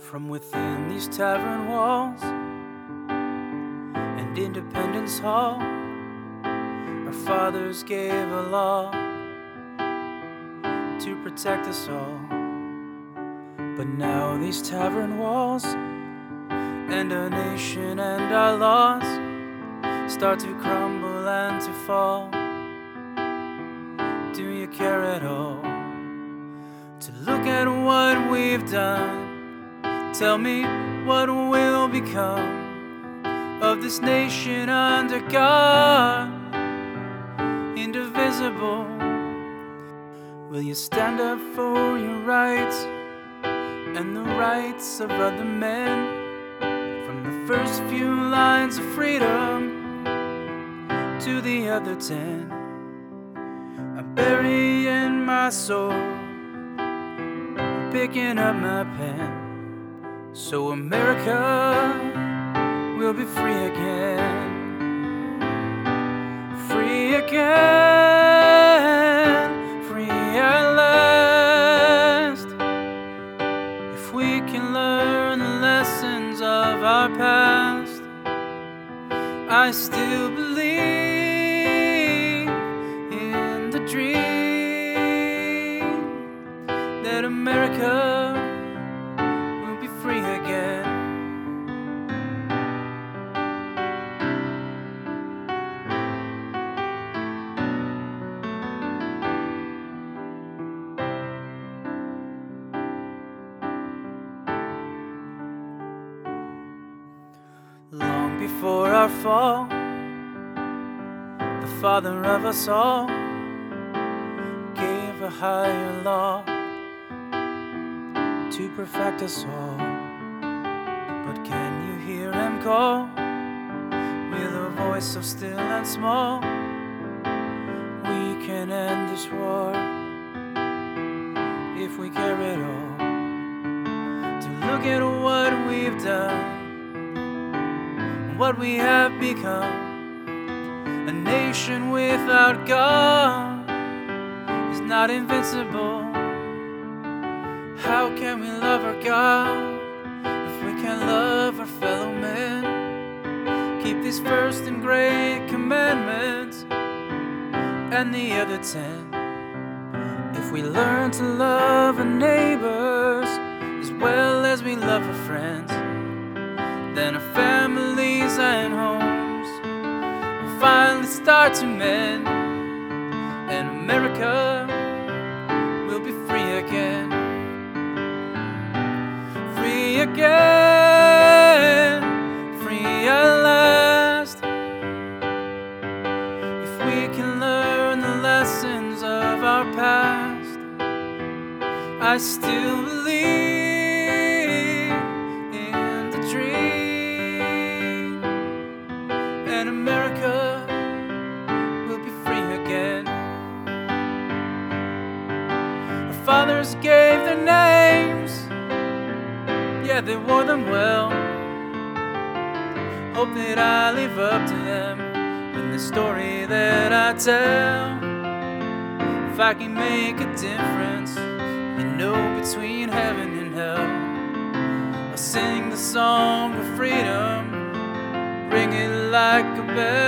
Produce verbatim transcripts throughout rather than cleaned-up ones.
From within these tavern walls and Independence Hall, our fathers gave a law to protect us all. But now these tavern walls and our nation and our laws start to crumble and to fall. Do you care at all to look at what we've done? Tell me what will become of this nation under God, indivisible. Will you stand up for your rights and the rights of other men? From the first few lines of freedom to the other ten, I'm burying my soul, picking up my pen, so America will be free again. Free again, free at last. If we can learn the lessons of our past, I still believe in the dream that America will be free again. Long before our fall, the Father of us all gave a higher law to perfect us all. But can you hear him call with a voice so still and small? We can end this war if we care at all to look at what we've done, what we have become. A nation without God is not invincible. How can we love our God if we can't love our fellow men? Keep these first and great commandments and the other ten. If we learn to love our neighbors as well as we love our friends, then our families and homes will finally start to mend, and America will be free again. Free again, free at last. If we can learn the lessons of our past, I still believe in the dream, and America will be free again. Our fathers gave their names, yeah, they wore them well. Hope that I live up to them in the story that I tell. If I can make a difference, you know, between heaven and hell, I'll sing the song of freedom, ring it like a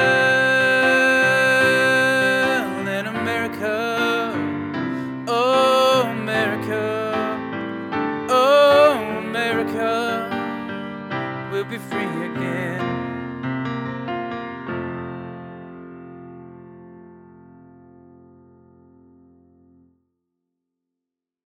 bell. And America, oh America, oh America, we'll be free again.